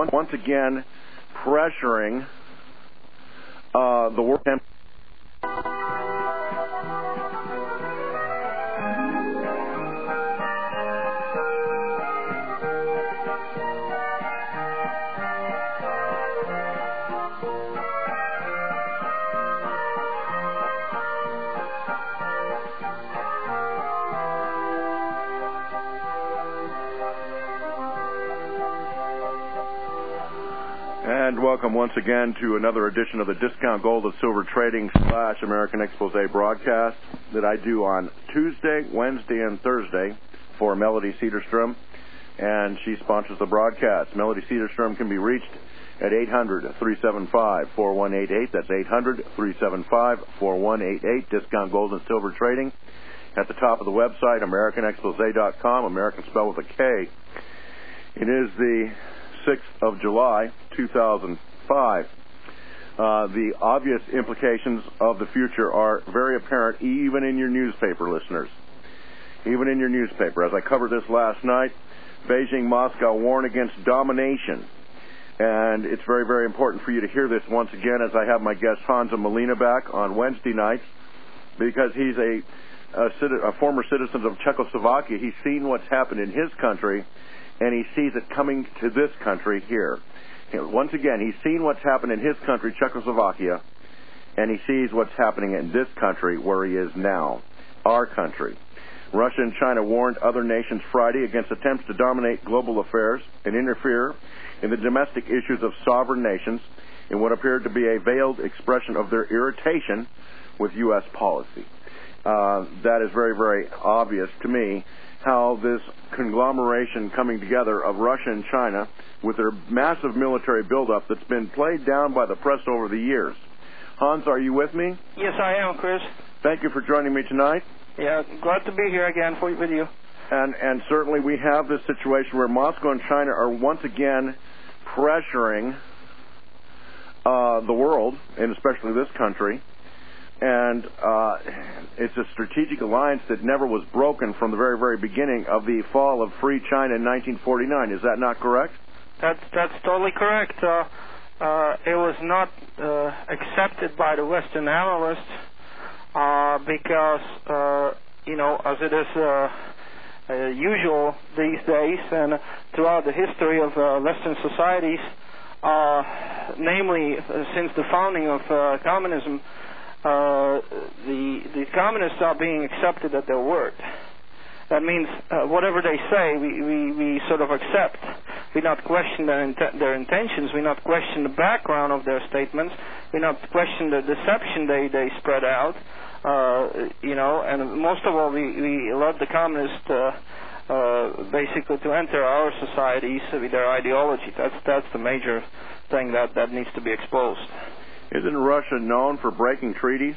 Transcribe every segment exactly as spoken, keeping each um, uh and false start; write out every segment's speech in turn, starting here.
once, once again pressuring uh, the world. And welcome once again to another edition of the Discount Gold and Silver Trading slash American Expose broadcast that I do on Tuesday, Wednesday, and Thursday for Melody Cedarstrom, and she sponsors the broadcast. Melody Cedarstrom can be reached at eight hundred, three seven five, four one eight eight. That's eight hundred, three seven five, four one eight eight. Discount Gold and Silver Trading. At the top of the website, American Expose dot com, American spelled with a K. It is the sixth of July, two thousand five. Uh, the obvious implications of the future are very apparent even in your newspaper, listeners. Even in your newspaper. As I covered this last night, Beijing, Moscow warn against domination. And it's very, very important for you to hear this once again as I have my guest Hansa Molina back on Wednesday nights, because he's a, a, a former citizen of Czechoslovakia. He's seen what's happened in his country, and he sees it coming to this country here. Once again, he's seen what's happened in his country, Czechoslovakia, and he sees what's happening in this country where he is now, our country. Russia and China warned other nations Friday against attempts to dominate global affairs and interfere in the domestic issues of sovereign nations in what appeared to be a veiled expression of their irritation with U S policy. Uh, that is very, very obvious to me, how this conglomeration coming together of Russia and China with their massive military buildup that's been played down by the press over the years. Hans, are you with me? Yes, I am, Chris. Thank you for joining me tonight. Yeah, glad to be here again for, with you. And, and certainly we have this situation where Moscow and China are once again pressuring uh, the world, and especially this country. And uh, it's a strategic alliance that never was broken from the very, very beginning of the fall of free China in nineteen forty-nine. Is that not correct? That's, that's totally correct. Uh, uh, it was not uh, accepted by the Western analysts uh, because, uh, you know, as it is uh, uh, usual these days and throughout the history of uh, Western societies, uh, namely uh, since the founding of uh, communism, Uh, the the communists are being accepted at their word. That means uh, whatever they say, we, we, we sort of accept. We not question their int- their intentions. We not question the background of their statements. We not question the deception they, they spread out. Uh, you know, and most of all, we, we allowed the communists uh, uh, basically to enter our societies with their ideology. That's that's the major thing that, that needs to be exposed. Isn't Russia known for breaking treaties?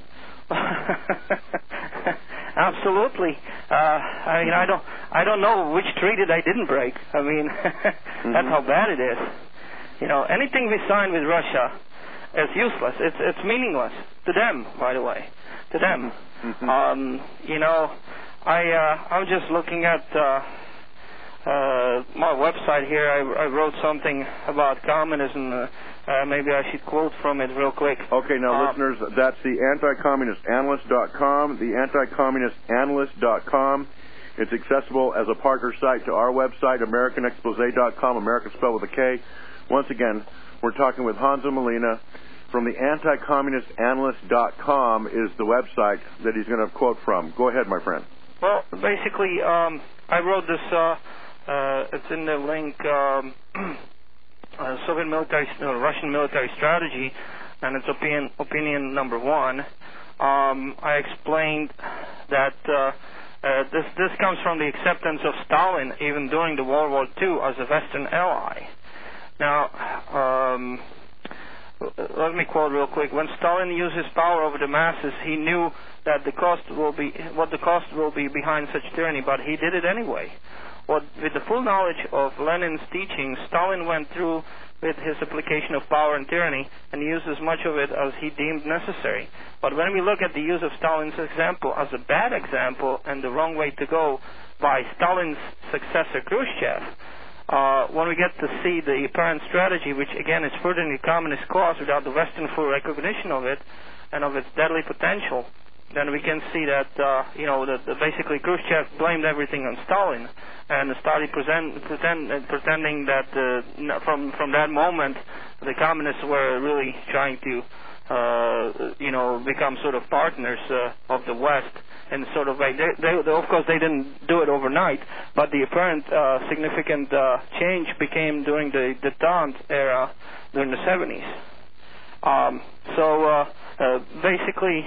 Absolutely. Uh, I mean, I don't, I don't know which treaty they didn't break. I mean, mm-hmm. That's how bad it is. You know, anything we sign with Russia is useless. It's, it's meaningless to them, by the way, to them. Mm-hmm. Um, you know, I, uh, I'm just looking at uh, uh, my website here. I, I wrote something about communism. Uh, Uh, maybe I should quote from it real quick. Okay, now, uh, listeners, that's the anti communist analyst dot com, the anti communist analyst dot com. It's accessible as a partner site to our website, American Expose dot com, American spelled with a K. Once again, we're talking with Hansa Molina from the anti communist analyst dot com is the website that he's going to quote from. Go ahead, my friend. Well, basically, um, I wrote this, uh, uh, it's in the link, um, Uh, Soviet military, uh, Russian military strategy, and it's opinion, opinion number one. Um, I explained that uh, uh, this this comes from the acceptance of Stalin even during the World War Two as a Western ally. Now, um, let me quote real quick. When Stalin used his power over the masses, he knew that the cost will be what the cost will be behind such tyranny, but he did it anyway. What, with the full knowledge of Lenin's teachings, Stalin went through with his application of power and tyranny and used as much of it as he deemed necessary. But when we look at the use of Stalin's example as a bad example and the wrong way to go by Stalin's successor Khrushchev, uh, when we get to see the apparent strategy, which again is furthering the communist cause without the Western full recognition of it and of its deadly potential, then we can see that, uh, you know, that basically Khrushchev blamed everything on Stalin and started present, pretend, uh, pretending that uh, from from that moment the communists were really trying to, uh, you know, become sort of partners uh, of the West in sort of way. They, they, they, of course, they didn't do it overnight, but the apparent uh, significant uh, change became during the détente era during the seventies. Um, so uh, uh, basically,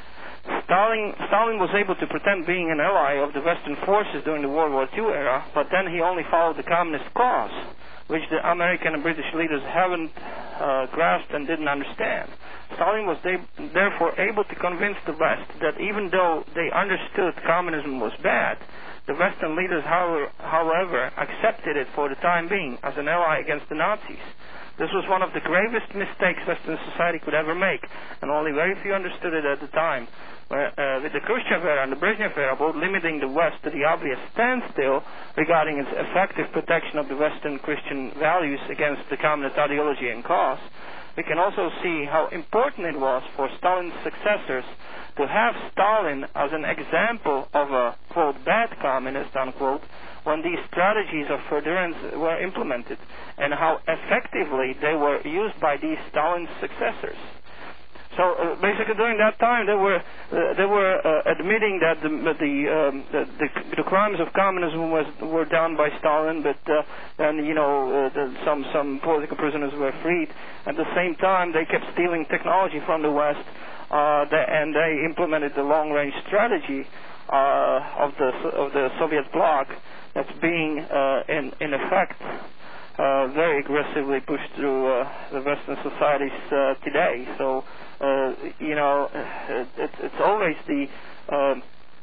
Stalin, Stalin was able to pretend being an ally of the Western forces during the World War Two era, but then he only followed the communist cause, which the American and British leaders haven't uh, grasped and didn't understand. Stalin was they, therefore able to convince the West that even though they understood communism was bad, the Western leaders, however, however, accepted it for the time being as an ally against the Nazis. This was one of the gravest mistakes Western society could ever make, and only very few understood it at the time. Where, uh, with the Khrushchev era and the Brezhnev era, both limiting the West to the obvious standstill regarding its effective protection of the Western Christian values against the communist ideology and cause, we can also see how important it was for Stalin's successors to have Stalin as an example of a, quote, bad communist, unquote, when these strategies of furtherance were implemented, and how effectively they were used by these Stalin's successors. So uh, basically, during that time, they were uh, they were uh, admitting that the the, um, the the the crimes of communism was were done by Stalin, but uh, then you know uh, the, some some political prisoners were freed. At the same time, they kept stealing technology from the West, uh, the, and they implemented the long-range strategy uh, of the of the Soviet bloc that's being uh, in in effect uh, very aggressively pushed through uh, the Western societies uh, today. So. Uh, you know, it, it, it's always the uh,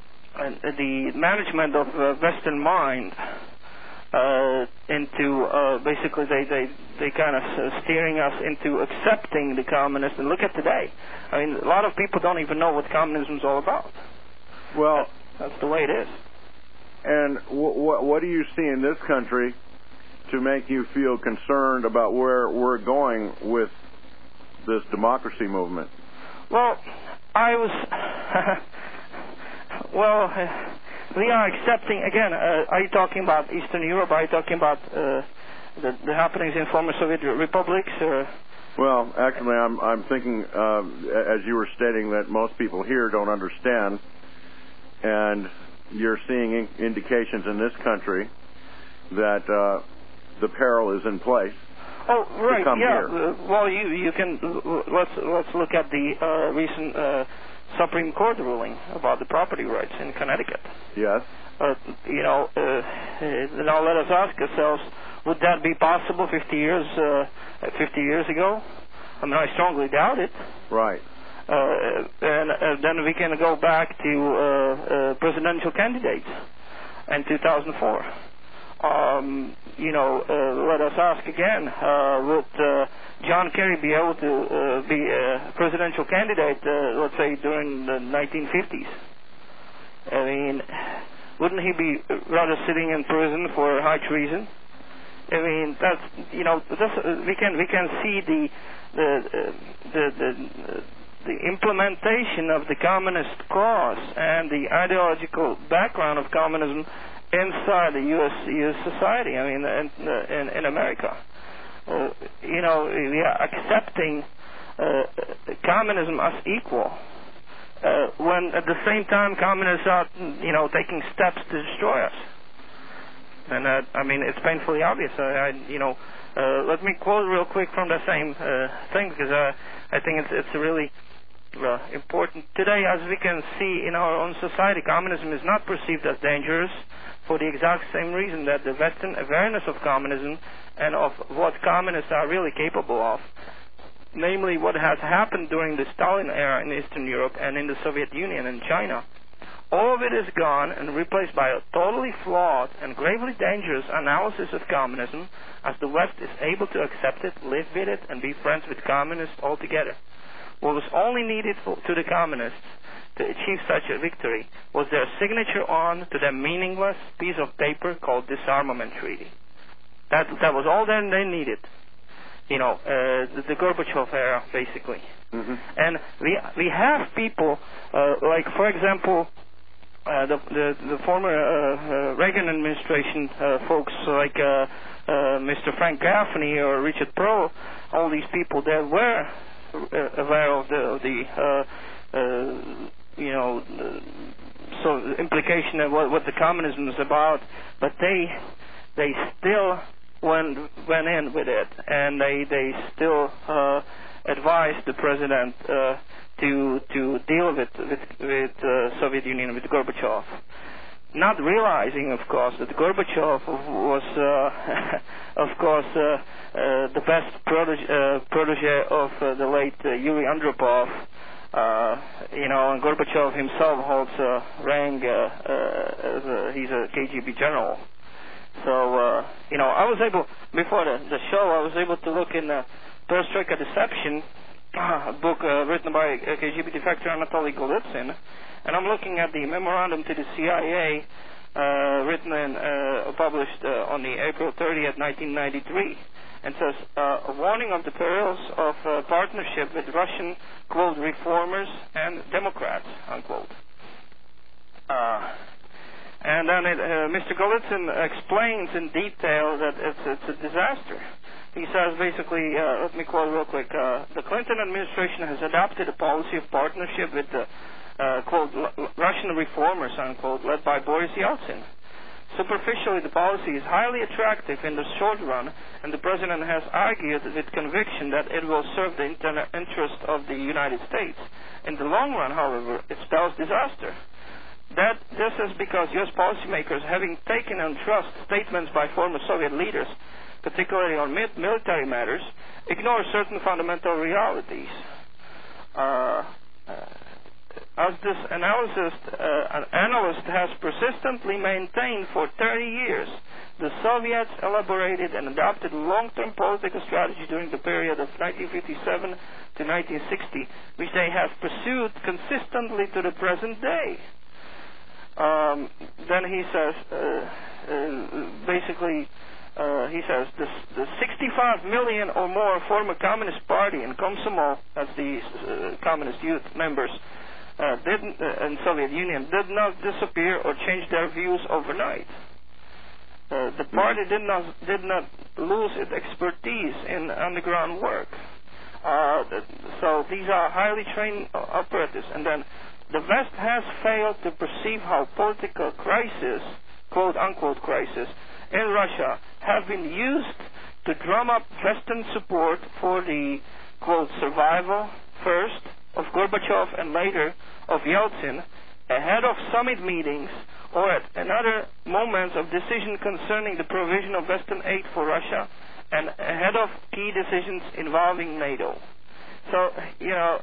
the management of uh, Western mind uh, into uh, basically they they they kind of uh, steering us into accepting the communists. And look at today. I mean, a lot of people don't even know what communism is all about. Well, that's, that's the way it is. And w- w- what do you see in this country to make you feel concerned about where we're going with this democracy movement? Well, I was well uh, we are accepting again uh, are you talking about Eastern Europe, are you talking about uh, the, the happenings in former Soviet republics, or? Well, actually I'm I'm thinking uh, as you were stating that most people here don't understand, and you're seeing in- indications in this country that uh, the peril is in place. Oh, right, yeah. Uh, well, you you can let's let's look at the uh, recent uh, Supreme Court ruling about the property rights in Connecticut. Yes. Uh, you know, uh, now let us ask ourselves: would that be possible fifty years uh, fifty years ago? I mean, I strongly doubt it. Right. Uh, and uh, then we can go back to uh, uh, presidential candidates in two thousand four. Um, you know, uh, let us ask again, uh, would uh, John Kerry be able to uh, be a presidential candidate, uh, let's say, during the nineteen fifties? I mean, wouldn't he be rather sitting in prison for high treason? I mean, that's, you know, this, uh, we can we can see the the the the, the implementation of the communist cause and the ideological background of communism inside the U S U S society. I mean, in in, in America, uh, you know, we are accepting uh, communism as equal, uh, when at the same time communists are, you know, taking steps to destroy us. And uh, I mean, it's painfully obvious. I, I you know, uh, let me quote real quick from the same uh, thing, because uh, I think it's it's really uh, important today. As we can see in our own society, communism is not perceived as dangerous, for the exact same reason that the Western awareness of communism and of what communists are really capable of, namely what has happened during the Stalin era in Eastern Europe and in the Soviet Union and China, all of it is gone and replaced by a totally flawed and gravely dangerous analysis of communism, as the West is able to accept it, live with it, and be friends with communists altogether. What was only needed for, to the communists to achieve such a victory was their signature on to the meaningless piece of paper called disarmament treaty. That that was all that they needed. You know, uh, the, the Gorbachev era, basically. Mm-hmm. And we we have people uh, like, for example, uh, the, the the former uh, uh, Reagan administration uh, folks like uh, uh, Mister Frank Gaffney or Richard Perle, all these people that were uh, aware of the of the uh, uh, you know uh, so the implication of what, what the communism is about, but they they still went went in with it, and they they still uh, advised the president uh, to to deal with with, with uh, Soviet Union, with Gorbachev, not realizing, of course, that Gorbachev was, uh, of course, uh, uh, the best protege, uh, protege of uh, the late uh, Yuri Andropov. Uh, you know, and Gorbachev himself holds a rank uh, uh, as a, he's a K G B general. So, uh, you know, I was able, before the, the show, I was able to look in uh, Perestroika Deception, a book uh, written by uh, K G B defector Anatoly Golitsyn, and I'm looking at the memorandum to the C I A, uh, written and uh, published uh, on the April thirtieth, nineteen ninety-three, and says, uh, a warning of the perils of uh, partnership with Russian, quote, reformers and Democrats, unquote. Uh, And then it, uh, Mister Golitsyn explains in detail that it's, it's a disaster. He says basically, uh, let me quote real quick, uh, the Clinton administration has adopted a policy of partnership with the, uh, quote, L- Russian reformers, unquote, led by Boris Yeltsin. Superficially, the policy is highly attractive in the short run, and the president has argued with conviction that it will serve the inter- interest of the United States. In the long run, however, it spells disaster. That this is because U S policymakers, having taken on trust statements by former Soviet leaders, particularly on military matters, ignore certain fundamental realities. Uh, uh, as this analysis, uh, an analyst has persistently maintained for thirty years, the Soviets elaborated and adopted long-term political strategy during the period of nineteen fifty-seven to nineteen sixty, which they have pursued consistently to the present day. Um, then he says, uh, uh, basically, uh, he says, the, the sixty-five million or more former Communist Party and Komsomol, that's the uh, Communist youth members, uh, didn't, uh, in Soviet Union, did not disappear or change their views overnight. Uh, the party did not did not lose its expertise in underground work. Uh, so these are highly trained operatives, and then. The West has failed to perceive how political crisis, quote-unquote crisis, in Russia have been used to drum up Western support for the, quote, survival, first, of Gorbachev and later of Yeltsin, ahead of summit meetings or at another moments of decision concerning the provision of Western aid for Russia and ahead of key decisions involving NATO. So, you know...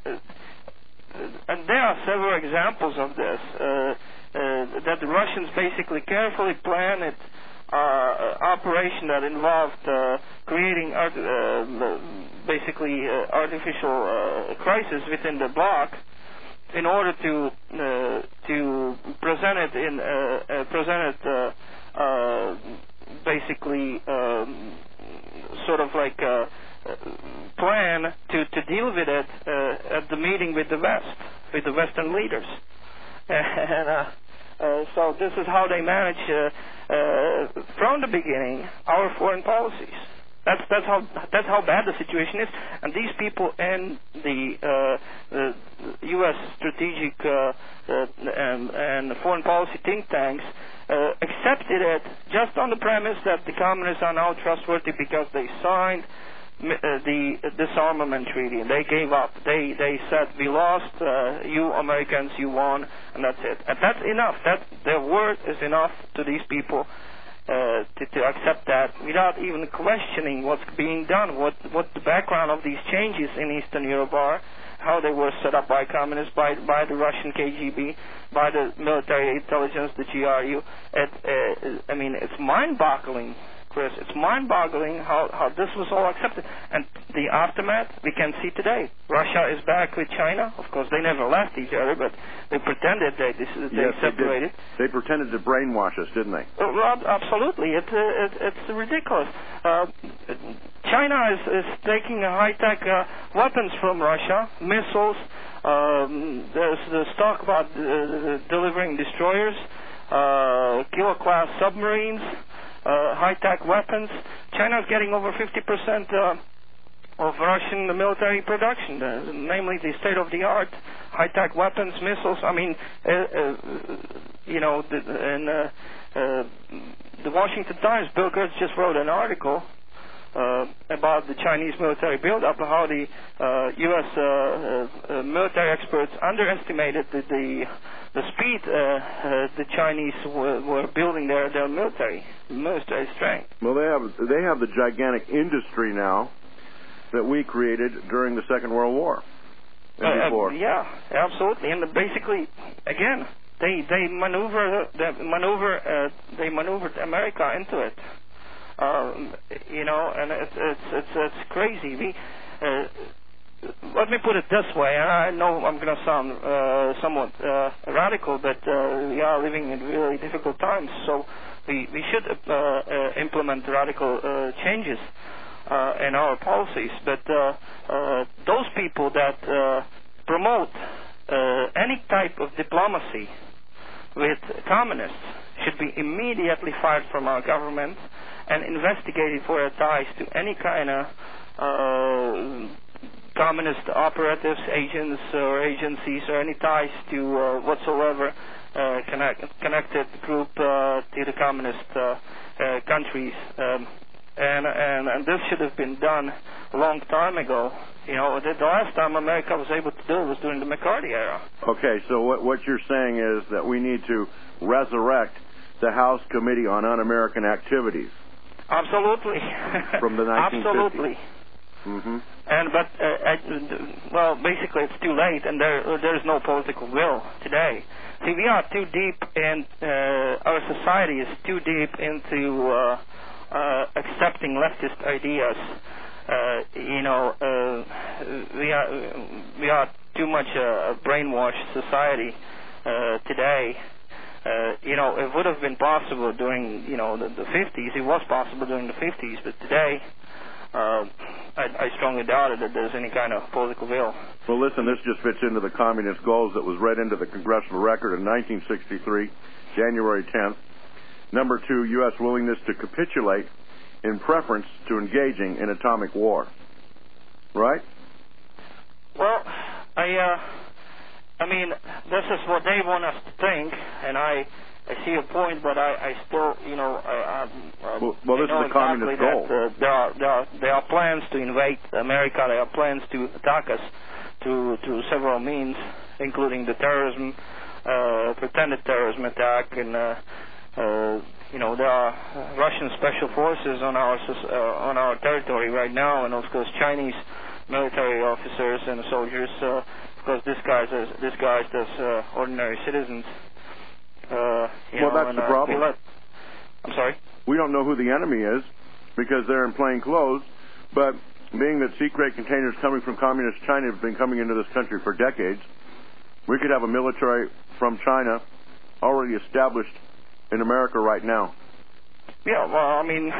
And there are several examples of this, uh, uh, that the Russians basically carefully planned it, uh, operation that involved uh, creating art, uh, basically uh, artificial uh, crisis within the bloc in order to uh, to present it in uh, uh, present it uh, uh, basically um, sort of like. Uh, plan to, to deal with it uh, at the meeting with the West, with the Western leaders. And uh, uh, so this is how they manage, uh, uh, from the beginning, our foreign policies. That's that's how that's how bad the situation is. And these people in the, uh, the U S strategic uh, uh, and, and foreign policy think tanks uh, accepted it just on the premise that the communists are now trustworthy because they signed Uh, the disarmament treaty, and they gave up. They they said, we lost, uh, you Americans, you won, and that's it. And that's enough. That their word is enough to these people uh, to, to accept that without even questioning what's being done, what what the background of these changes in Eastern Europe are, how they were set up by communists, by by the Russian K G B, by the military intelligence, the G R U. It, uh, I mean, it's mind-boggling, Chris. It's mind-boggling how, how this was all accepted. And the aftermath we can see today. Russia is back with China. Of course, they never left each other, but they pretended they, they, they yes, separated. They, they pretended to brainwash us, didn't they? Uh, well, absolutely. It, uh, it, it's ridiculous. Uh, China is, is taking high-tech uh, weapons from Russia, missiles. Um, there's, there's talk about uh, delivering destroyers, uh, kilo-class submarines, uh, high-tech weapons. China is getting over fifty percent uh, of Russian military production, uh, namely the state-of-the-art high-tech weapons, missiles. I mean, uh, uh, you know, the, and, uh, uh, the Washington Times, Bill Gates just wrote an article Uh, about the Chinese military buildup, how the uh, U S uh, uh, military experts underestimated the the, the speed uh, uh, the Chinese were, were building their, their military military strength. Well, they have they have the gigantic industry now that we created during the Second World War and uh, before. Uh, yeah, absolutely, and basically, again, they they maneuver they maneuver uh, they maneuvered America into it. Um, you know, and it's it's it's, it's crazy. We, uh, let me put it this way. I know I'm going to sound uh, somewhat uh, radical, but uh, we are living in really difficult times, so we we should uh, uh, implement radical uh, changes uh, in our policies. But uh, uh, those people that uh, promote uh, any type of diplomacy with communists should be immediately fired from our government and investigated for their ties to any kind of uh, communist operatives, agents or agencies, or any ties to uh, whatsoever uh, connect, connected group uh, to the communist uh, uh, countries. Um, and, and, and this should have been done a long time ago. You know, the, the last time America was able to do it was during the McCarthy era. Okay, so what, what you're saying is that we need to resurrect the House Committee on Un-American Activities. Absolutely. From the nineteen fifties. Absolutely. Mm-hmm. And but uh, uh, well, basically it's too late, and there there is no political will today. See, we are too deep in uh, our society is too deep into uh, uh, accepting leftist ideas. Uh, you know, uh, we are we are too much a brainwashed society uh, today. Uh, you know, it would have been possible during, you know, the, the fifties. It was possible during the fifties, but today, uh, I, I strongly doubt it that there's any kind of political will. Well, listen, this just fits into the communist goals that was read into the congressional record in nineteen sixty-three, January tenth. Number two, U S willingness to capitulate in preference to engaging in atomic war. Right? Well, I... Uh, I mean, this is what they want us to think, and I, I see a point, but I, I still, you know, I, I, well, well, this I know is the communist exactly goal. That, uh, there are there are there are plans to invade America. There are plans to attack us through through several means, including the terrorism, uh, pretended terrorism attack, and uh, uh, you know, there are Russian special forces on our uh, on our territory right now, and of course Chinese military officers and soldiers. Uh, Because disguised as disguised as uh, ordinary citizens. Uh, you well, know, that's and, the uh, problem. Let, I'm sorry. We don't know who the enemy is because they're in plain clothes. But being that secret containers coming from communist China have been coming into this country for decades, we could have a military from China already established in America right now. Yeah. Well, I mean,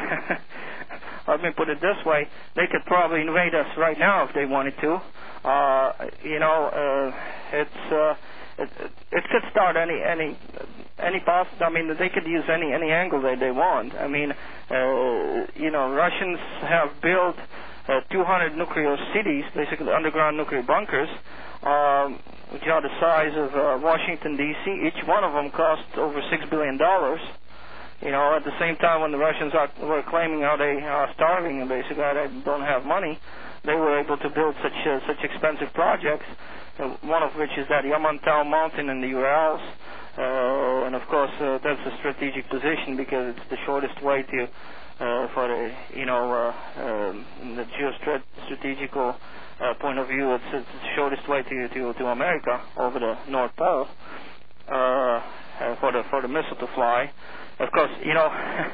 let me put it this way: they could probably invade us right now if they wanted to. Uh, you know, uh, it's uh, it, it could start any any any poss- I mean, they could use any any angle that they want. I mean, uh, you know, Russians have built uh, two hundred nuclear cities, basically underground nuclear bunkers, um, which are the size of uh, Washington D C. Each one of them cost over six billion dollars. You know, at the same time when the Russians are, were claiming how they are starving and basically they don't have money, they were able to build such uh, such expensive projects, uh, one of which is that Yamantau Mountain in the Urals. Uh, and, of course, uh, that's a strategic position because it's the shortest way to, uh, for the, you know, uh, um, the geostrategical uh, point of view, it's, it's the shortest way to, to, to America over the North Pole uh, uh, for the for the missile to fly. Of course, you know,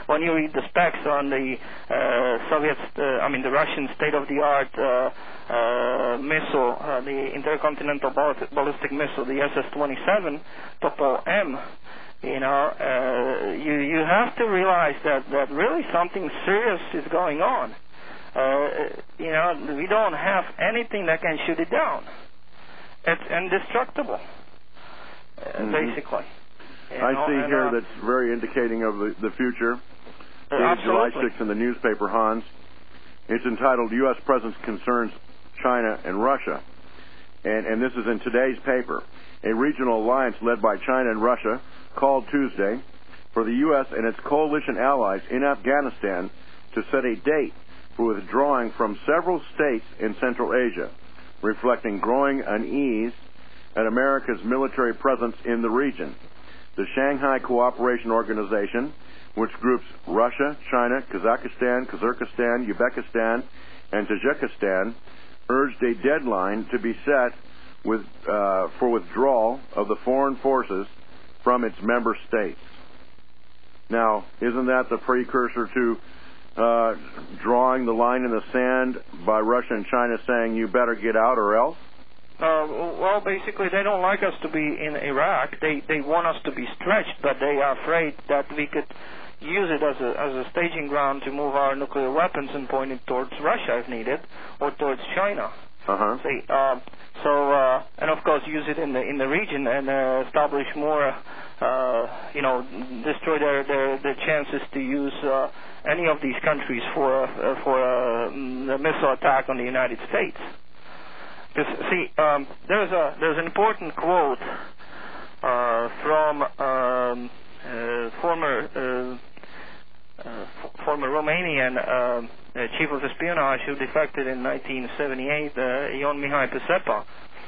when you read the specs on the uh, Soviet, uh, I mean the Russian state-of-the-art uh, uh, missile, uh, the intercontinental ballistic missile, the S S twenty-seven Topol-M, you know, uh, you you have to realize that that really something serious is going on. Uh, you know, we don't have anything that can shoot it down. It's indestructible, uh, mm-hmm. basically. You I know, see and, here uh, that's very indicating of the, the future. Uh, Dated July sixth in the newspaper, Hans. It's entitled U S Presence Concerns China and Russia. And, and this is in today's paper. A regional alliance led by China and Russia called Tuesday for the U S and its coalition allies in Afghanistan to set a date for withdrawing from several states in Central Asia, reflecting growing unease at America's military presence in the region. The Shanghai Cooperation Organization, which groups Russia, China, Kazakhstan, Kyrgyzstan, Uzbekistan, and Tajikistan, urged a deadline to be set with, uh, for withdrawal of the foreign forces from its member states. Now, isn't that the precursor to uh, drawing the line in the sand by Russia and China saying, you better get out or else? Uh, well, basically, they don't like us to be in Iraq. They they want us to be stretched, but they are afraid that we could use it as a as a staging ground to move our nuclear weapons and point it towards Russia if needed, or towards China. Uh-huh. See, uh, so uh, and of course use it in the in the region and uh, establish more, uh, you know, destroy their their, their chances to use uh, any of these countries for uh, for uh, a missile attack on the United States. Because see, um, there's a there's an important quote uh, from um, uh, former uh, uh, f- former Romanian uh, uh, chief of espionage who defected in nineteen seventy-eight, uh, Ion Mihai Pacepa,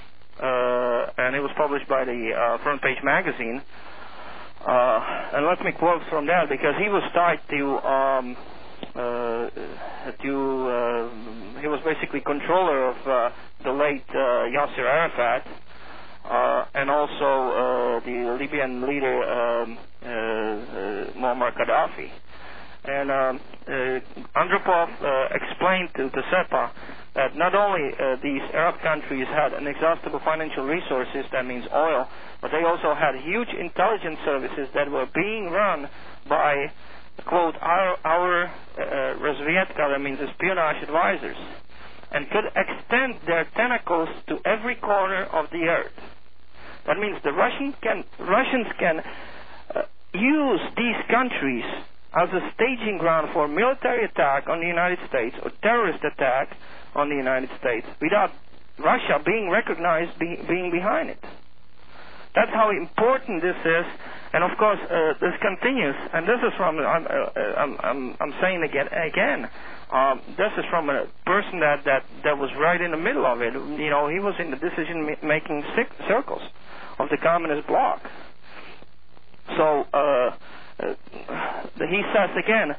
uh, and it was published by the uh, Front Page magazine. Uh, and let me quote from that because he was tied to. Um, Uh, to uh, he was basically controller of uh, the late uh, Yasser Arafat uh, and also uh, the Libyan leader um, uh, uh, Muammar Gaddafi. And um, uh, Andropov uh, explained to Pacepa that not only uh, these Arab countries had inexhaustible financial resources, that means oil, but they also had huge intelligence services that were being run by, quote, our, our uh, Razviedka, that means espionage advisors, and could extend their tentacles to every corner of the earth. That means the Russian can, Russians can uh, use these countries as a staging ground for military attack on the United States or terrorist attack on the United States without Russia being recognized be, being behind it. That's how important this is. And of course, uh, this continues, and this is from, I'm, uh, I'm, I'm, I'm saying again, again um, this is from a person that, that, that was right in the middle of it. You know, he was in the decision-making circles of the communist bloc. So, uh, uh, he says again,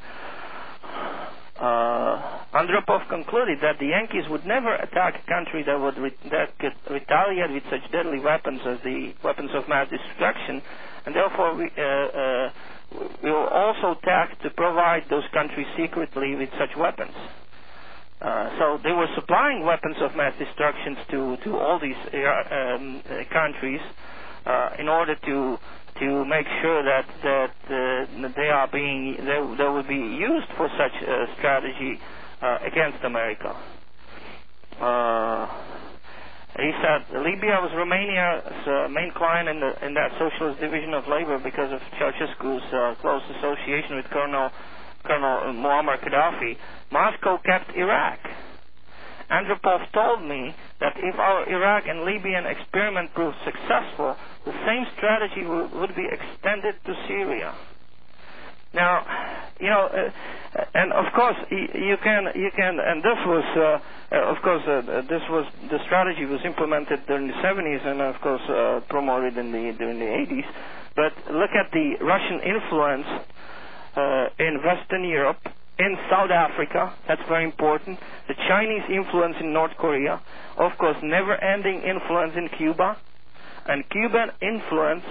uh, Andropov concluded that the Yankees would never attack a country that would re- that could retaliate with such deadly weapons as the weapons of mass destruction, and therefore we, uh, uh, we will also task to provide those countries secretly with such weapons. Uh, so they were supplying weapons of mass destruction to, to all these uh, um, uh, countries uh, in order to to make sure that that, uh, that they are being they, they will be used for such a strategy uh, against America. Uh, He said Libya was Romania's uh, main client in, the, in that socialist division of labor because of Ceausescu's uh, close association with Colonel, Colonel Muammar Gaddafi. Moscow kept Iraq. Andropov told me that if our Iraq and Libyan experiment proved successful, the same strategy w- would be extended to Syria. Now, you know, uh, and of course you can, you can, and this was, uh, uh, of course, uh, this was the strategy was implemented during the seventies, and of course uh, promoted in the during the eighties. But look at the Russian influence uh, in Western Europe, in South Africa. That's very important. The Chinese influence in North Korea, of course, never-ending influence in Cuba, and Cuban influence. Uh,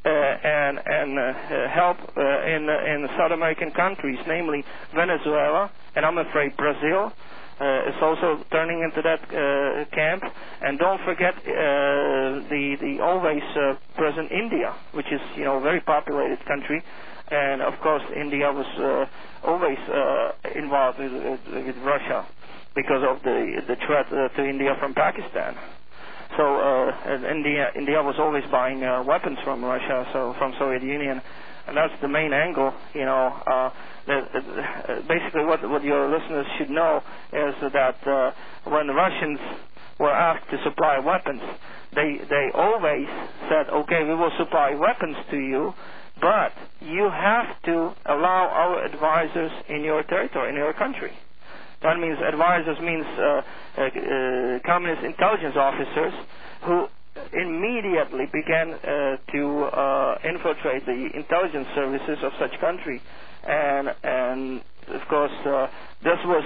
and and uh, help uh, in uh, in South American countries, namely Venezuela, and I'm afraid Brazil. Uh, it's also turning into that uh, camp, and don't forget uh, the the always uh, present India, which is you know a very populated country, and of course India was uh, always uh, involved with, with, with Russia because of the the threat uh, to India from Pakistan. So uh, and India India was always buying uh, weapons from Russia, so from Soviet Union. And that's the main angle, you know. Uh, that, uh, basically, what what your listeners should know is that uh, when the Russians were asked to supply weapons, they they always said, "Okay, we will supply weapons to you, but you have to allow our advisors in your territory, in your country." That means advisors means uh, uh, uh, communist intelligence officers who immediately began uh, to uh, infiltrate the intelligence services of such country, and and of course uh, this was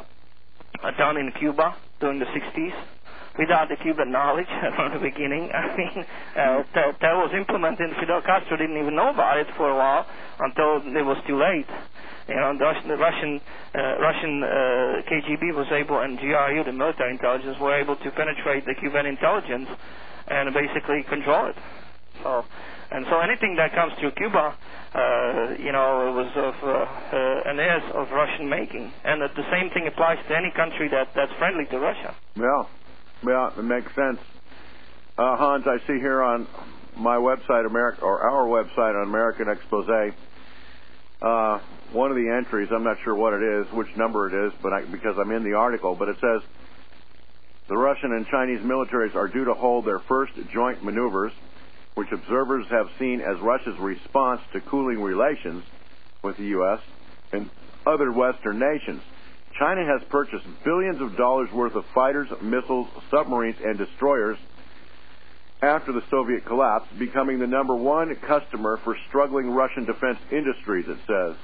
uh, done in Cuba during the sixties without the Cuban knowledge from the beginning. I mean uh, that, that was implemented. Fidel Castro didn't even know about it for a while until it was too late. You know, the Russian, the Russian, uh, Russian uh, K G B was able, and G R U, the military intelligence, were able to penetrate the Cuban intelligence and basically control it. So, and so anything that comes through Cuba, uh, you know, it was of uh, uh, and is of Russian making, and that the same thing applies to any country that, that's friendly to Russia. Yeah, yeah, it makes sense. Uh, Hans, I see here on my website, America, or our website on American Expose, uh, one of the entries. I'm not sure what it is, which number it is, but I, because I'm in the article, but it says, the Russian and Chinese militaries are due to hold their first joint maneuvers, which observers have seen as Russia's response to cooling relations with the U S and other Western nations. China has purchased billions of dollars worth of fighters, missiles, submarines, and destroyers after the Soviet collapse, becoming the number one customer for struggling Russian defense industries, it says.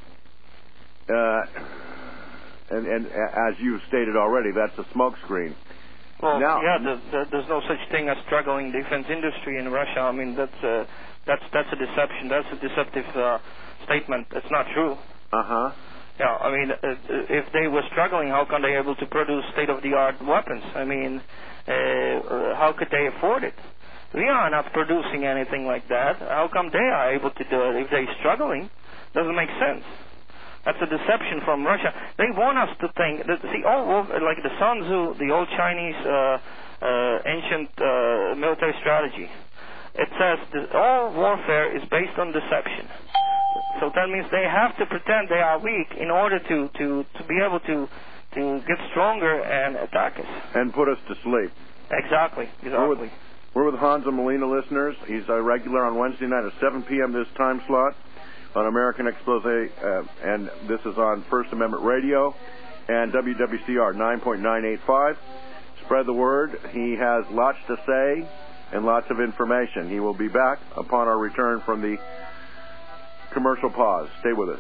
Uh, and, and as you've stated already, that's a smokescreen. Well, now, yeah, the, the, there's no such thing as struggling defense industry in Russia. I mean, that's uh, that's that's a deception. That's a deceptive uh, statement. It's not true. Uh huh. Yeah, I mean, uh, if they were struggling, how come they able to produce state-of-the-art weapons? I mean, uh, uh, how could they afford it? We are not producing anything like that. How come they are able to do it? If they're struggling, doesn't make sense. That's a deception from Russia. They want us to think that, see, all like the Sun Tzu, the old Chinese uh, uh, ancient uh, military strategy. It says that all warfare is based on deception. So that means they have to pretend they are weak in order to, to, to be able to to get stronger and attack us. And put us to sleep. Exactly. Exactly. We're with, we're with Hans and Molina, listeners. He's a regular on Wednesday night at seven p.m. this time slot on American Expose, uh, and this is on First Amendment Radio and W W C R nine point nine eight five. Spread the word. He has lots to say and lots of information. He will be back upon our return from the commercial pause. Stay with us.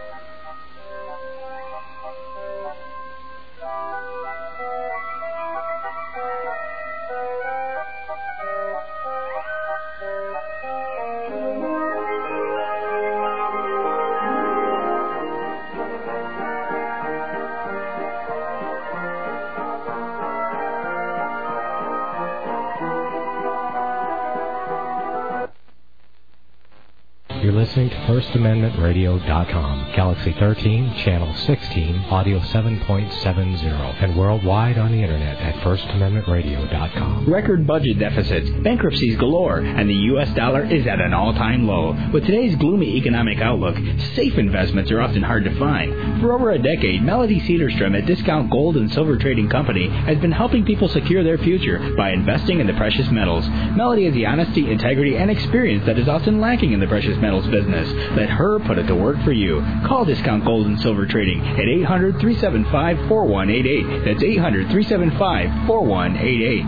You're listening to First Amendment Radio dot com, Galaxy thirteen, Channel sixteen, Audio seven point seven zero, and worldwide on the Internet at First Amendment Radio dot com. Record budget deficits, bankruptcies galore, and the U S dollar is at an all-time low. With today's gloomy economic outlook, safe investments are often hard to find. For over a decade, Melody Cedarstrom at Discount Gold and Silver Trading Company has been helping people secure their future by investing in the precious metals. Melody has the honesty, integrity, and experience that is often lacking in the precious metals business. Let her put it to work for you. Call Discount Gold and Silver Trading at eight hundred, three seven five, four one eight eight. That's eight hundred, three seven five, four one eight eight.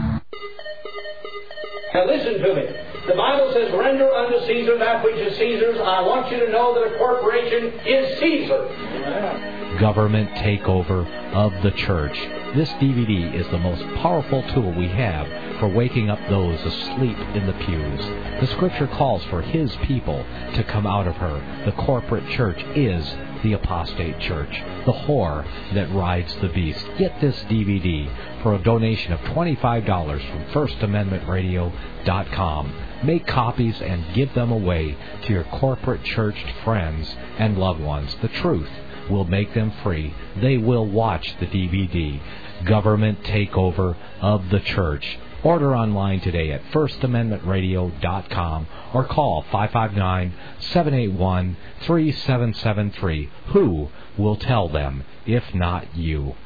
Now listen to me. The Bible says, render unto Caesar that which is Caesar's. I want you to know that a corporation is Caesar. Government takeover of the church. This D V D is the most powerful tool we have for waking up those asleep in the pews. The Scripture calls for His people to come out of her. The corporate church is the apostate church, the whore that rides the beast. Get this D V D for a donation of twenty-five dollars from First Amendment Radio dot com. Make copies and give them away to your corporate churched friends and loved ones. The truth will make them free. They will watch the D V D, Government Takeover of the Church. Order online today at First Amendment Radio dot com or call five five nine, seven eight one, three seven seven three. Who will tell them if not you?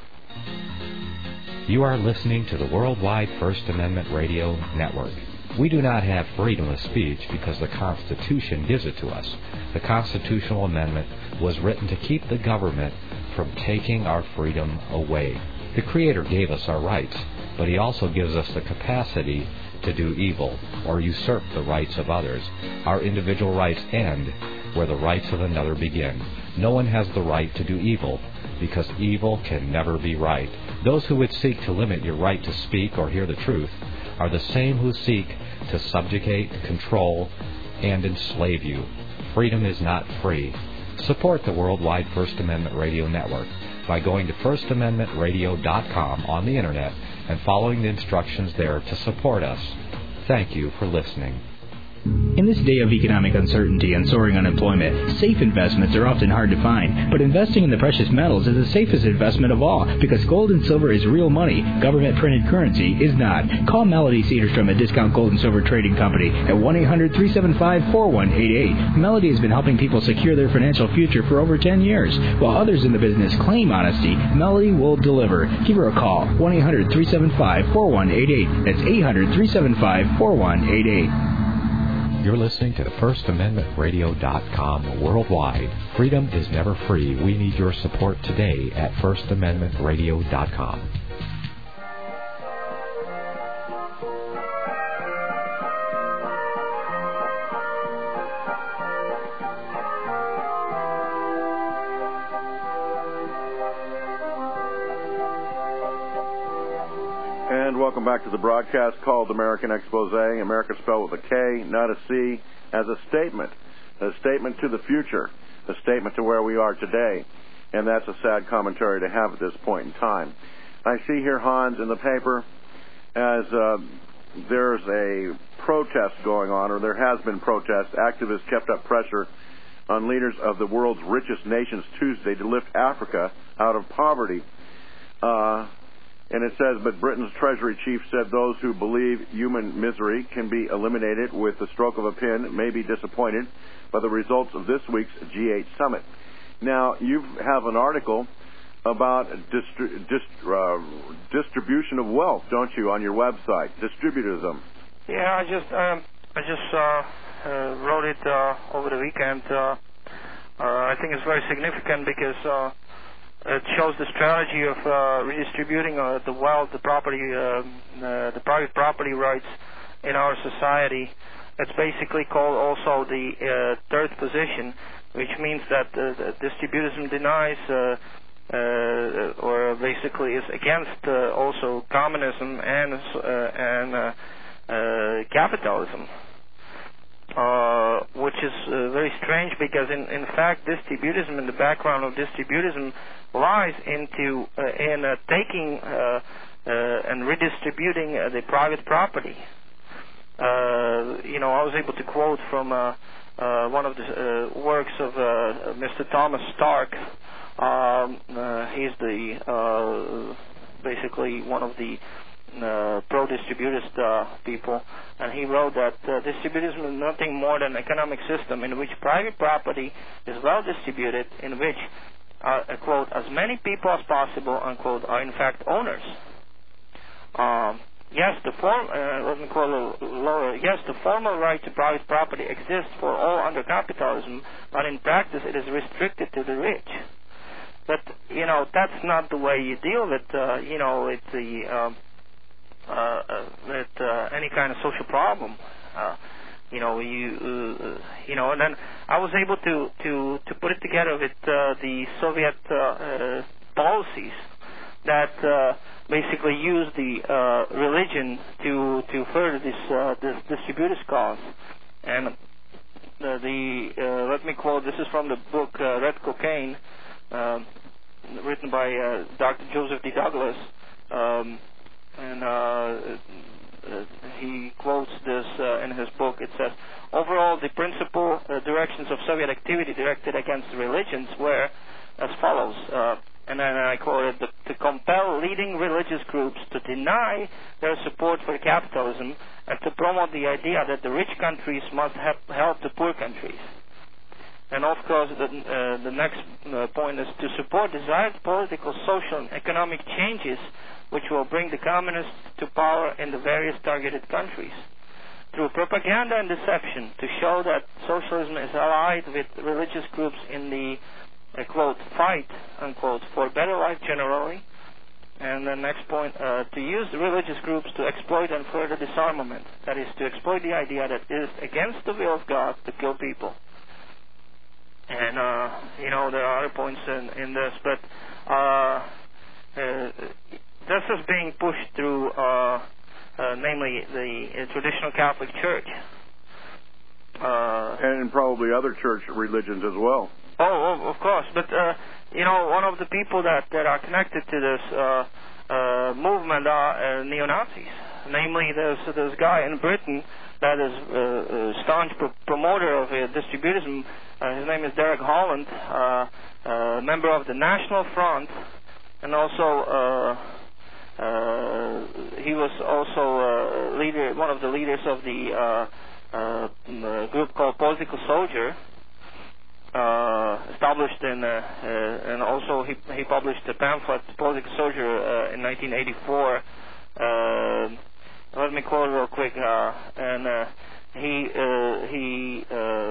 You are listening to the Worldwide First Amendment Radio Network. We do not have freedom of speech because the Constitution gives it to us. The constitutional amendment was written to keep the government from taking our freedom away. The Creator gave us our rights, but He also gives us the capacity to do evil or usurp the rights of others. Our individual rights end where the rights of another begin. No one has the right to do evil because evil can never be right. Those who would seek to limit your right to speak or hear the truth are the same who seek to subjugate, control, and enslave you. Freedom is not free. Support the Worldwide First Amendment Radio Network by going to First Amendment Radio dot com on the Internet and following the instructions there to support us. Thank you for listening. In this day of economic uncertainty and soaring unemployment, safe investments are often hard to find, but investing in the precious metals is the safest investment of all because gold and silver is real money. Government-printed currency is not. Call Melody Cedarstrom at Discount Gold and Silver Trading Company at one eight hundred, three seven five, four one eight eight. Melody has been helping people secure their financial future for over ten years. While others in the business claim honesty, Melody will deliver. Give her a call, one eight hundred, three seven five, four one eight eight. That's eight hundred, three seven five, four one eight eight. You're listening to the First Amendment Radio dot com worldwide. Freedom is never free. We need your support today at First Amendment Radio dot com. Welcome back to the broadcast called American Expose. America spelled with a K, not a C, as a statement, a statement to the future, a statement to where we are today. And that's a sad commentary to have at this point in time. I see here, Hans, in the paper, as uh, there's a protest going on, or there has been protest. Activists kept up pressure on leaders of the world's richest nations Tuesday to lift Africa out of poverty. Uh... And it says, but Britain's Treasury chief said those who believe human misery can be eliminated with the stroke of a pen may be disappointed by the results of this week's G eight summit. Now, you have an article about distri- dist- uh, distribution of wealth, don't you, on your website, distributism? Yeah, I just um, I just uh, uh, wrote it uh, over the weekend. Uh, uh, I think it's very significant because Uh, It shows the strategy of uh, redistributing uh, the wealth, the property, uh, uh, the private property rights in our society. It's basically called also the uh, third position, which means that uh, the distributism denies uh, uh, or basically is against uh, also communism and uh, and uh, uh, capitalism. Uh, which is uh, very strange because in, in fact distributism, in the background of distributism lies into uh, in uh, taking uh, uh, and redistributing uh, the private property. Uh, you know, I was able to quote from uh, uh, one of the uh, works of uh, Mister Thomas Stark. Um, uh, he's the uh, basically one of the Uh, pro-distributist uh, people, and he wrote that uh, distributism is nothing more than an economic system in which private property is well distributed, in which, uh, quote, as many people as possible, unquote, are in fact owners. Um, yes, the form, uh, let me call it lower. Yes, the formal right to private property exists for all under capitalism, but in practice it is restricted to the rich. But you know that's not the way you deal with, uh, you know, it's the um, Uh, uh, with uh, any kind of social problem, uh, you know, you uh, you know, and then I was able to to, to put it together with uh, the Soviet uh, uh, policies that uh, basically use the uh, religion to to further this uh, this distributist cause. And the, the uh, let me quote. This is from the book uh, Red Cocaine, uh, written by uh, Doctor Joseph D. Douglas, um, and uh, uh, he quotes this uh, in his book. It says, overall, the principal uh, directions of Soviet activity directed against religions were as follows. Uh, And then I quoted, to compel leading religious groups to deny their support for capitalism and to promote the idea that the rich countries must have help the poor countries. And of course, the, uh, the next uh, point is to support desired political, social, and economic changes which will bring the communists to power in the various targeted countries. Through propaganda and deception, to show that socialism is allied with religious groups in the a quote, fight, unquote, for better life generally. And the next point, uh, to use the religious groups to exploit and further disarmament. That is, to exploit the idea that it is against the will of God to kill people. And, uh, you know, there are other points in, in this, but uh, uh, this is being pushed through, uh, uh, namely, the uh, traditional Catholic Church. Uh, and probably other church religions as well. Oh, of course, but uh, you know, one of the people that, that are connected to this uh, uh, movement are uh, neo-Nazis. Namely, there's this guy in Britain that is uh, a staunch pro- promoter of uh, distributism. Uh, his name is Derek Holland, uh, uh, member of the National Front, and also uh, uh, he was also uh, leader, one of the leaders of the uh, uh, group called Political Soldier. Uh, established in, uh, uh, and also he he published a pamphlet, Political Soldier, uh, in nineteen eighty-four. Uh, let me quote real quick. Uh, and uh, he uh, he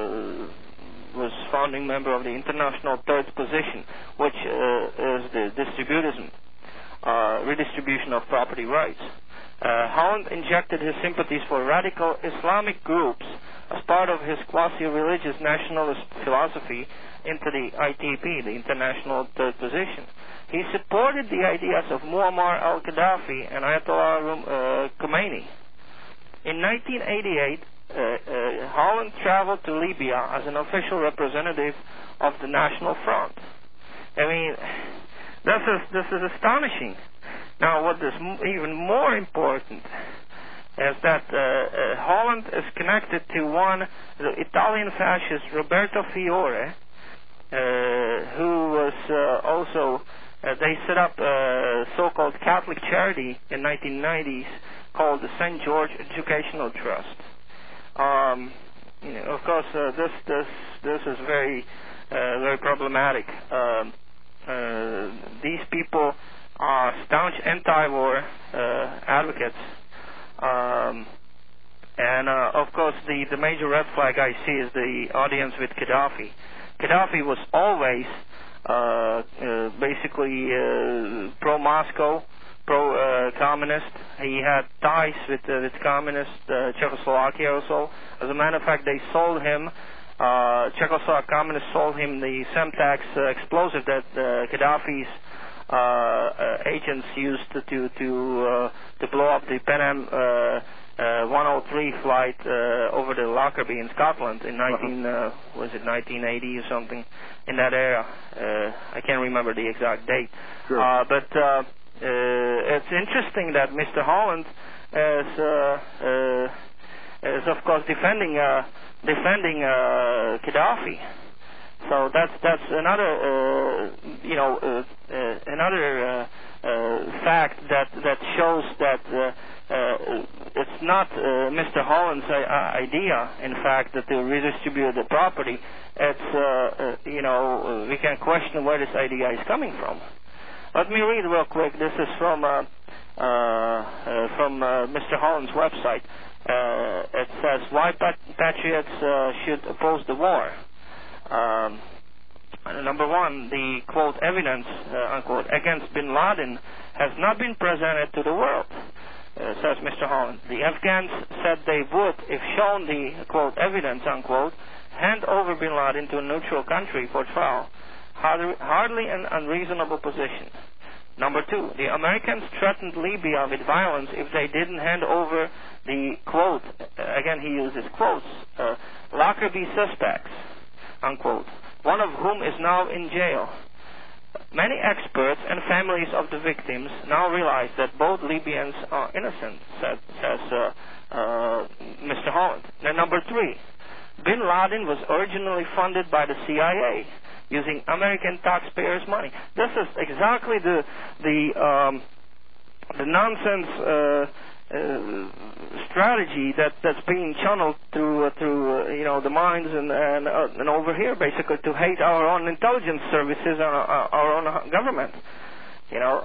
uh, was founding member of the International Third Position, which uh, is the distributism, uh, redistribution of property rights. Uh, Holland injected his sympathies for radical Islamic groups as part of his quasi-religious nationalist philosophy into the I T P, the International Third Position. He supported the ideas of Muammar al-Gaddafi and Ayatollah uh, Khomeini. In nineteen eighty-eight, uh, uh, Holland traveled to Libya as an official representative of the National Front. I mean, this is this is astonishing. Now, what is m- even more important is that uh, uh, Holland is connected to one, the Italian fascist Roberto Fiore, uh, who was uh, also, uh, they set up a so-called Catholic charity in nineteen nineties called the Saint George Educational Trust. Um, you know, of course, uh, this this this is very uh, very problematic. Um, uh, these people are staunch anti-war uh, advocates. Um, and, uh, of course, the, the major red flag I see is the audience with Gaddafi. Gaddafi was always uh, uh, basically uh, pro-Moscow, pro-communist. Uh, he had ties with, uh, with communist uh, Czechoslovakia also. As a matter of fact, they sold him, uh, Czechoslovak communists sold him the Semtex uh, explosive that uh, Gaddafi's Uh, uh, agents used to to to, uh, to blow up the Pan Am uh, uh, one oh three flight uh, over the Lockerbie in Scotland in nineteen uh, was it nineteen eighty or something, in that era. Uh, I can't remember the exact date. Sure. Uh, but uh, uh, it's interesting that Mister Holland is uh, uh, is of course defending uh, defending uh, Gaddafi. So that's that's another uh, you know uh, uh, another uh, uh, fact that that shows that uh, uh, it's not uh, Mister Holland's uh, idea. In fact, that to redistribute the property, it's uh, uh, you know we can question where this idea is coming from. Let me read real quick. This is from uh, uh, uh, from uh, Mister Holland's website. Uh, it says why pat- patriots uh, should oppose the war. Um, number one, the, quote, evidence, uh, unquote, against bin Laden has not been presented to the world, uh, says Mister Holland. The Afghans said they would, if shown the, quote, evidence, unquote, hand over bin Laden to a neutral country for trial. Hardly, hardly an unreasonable position. Number two, the Americans threatened Libya with violence if they didn't hand over the, quote, again he uses quotes, uh, Lockerbie suspects, unquote, one of whom is now in jail. Many experts and families of the victims now realize that both Libyans are innocent, said, says uh, uh, Mister Holland. Then number three, Bin Laden was originally funded by the C I A using American taxpayers' money. This is exactly the the um, the nonsense uh, uh, strategy that that's being channeled through uh, through uh, you know the minds and and, uh, and over here basically to hate our own intelligence services and our, our own government. You know,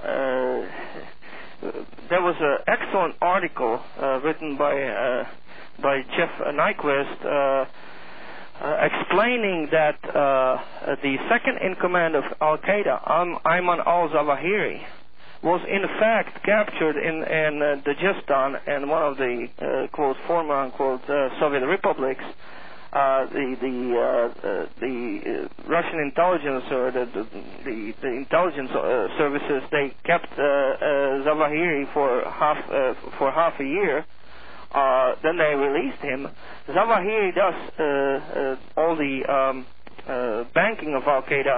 uh, there was an excellent article uh, written by uh, by Jeff Nyquist. Uh, Uh, explaining that uh, the second in command of Al Qaeda, um, Ayman al-Zawahiri, was in fact captured in, in uh, Dagestan and one of the uh, quote former unquote uh, Soviet republics. Uh, the the uh, uh, the uh, Russian intelligence or the the, the, the intelligence uh, services, they kept uh, uh, Zawahiri for half uh, for half a year. Uh, then they released him. Zawahiri does uh, uh, all the um, uh, banking of Al Qaeda,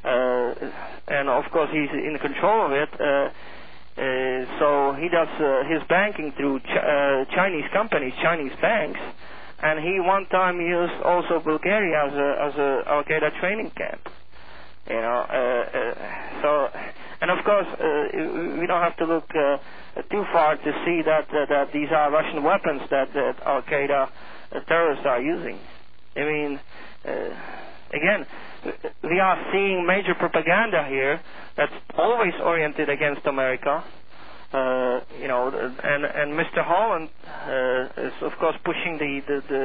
uh, and of course he's in control of it. Uh, uh, so he does uh, his banking through ch- uh, Chinese companies, Chinese banks, and he one time used also Bulgaria as a as a Al Qaeda training camp. You know, uh, uh, so and of course uh, we don't have to look uh, too far to see that uh, that these are Russian weapons that, that Al Qaeda uh, terrorists are using. I mean, uh, again, we are seeing major propaganda here that's always oriented against America. Uh, you know, and and Mister Holland uh, is of course pushing the the, the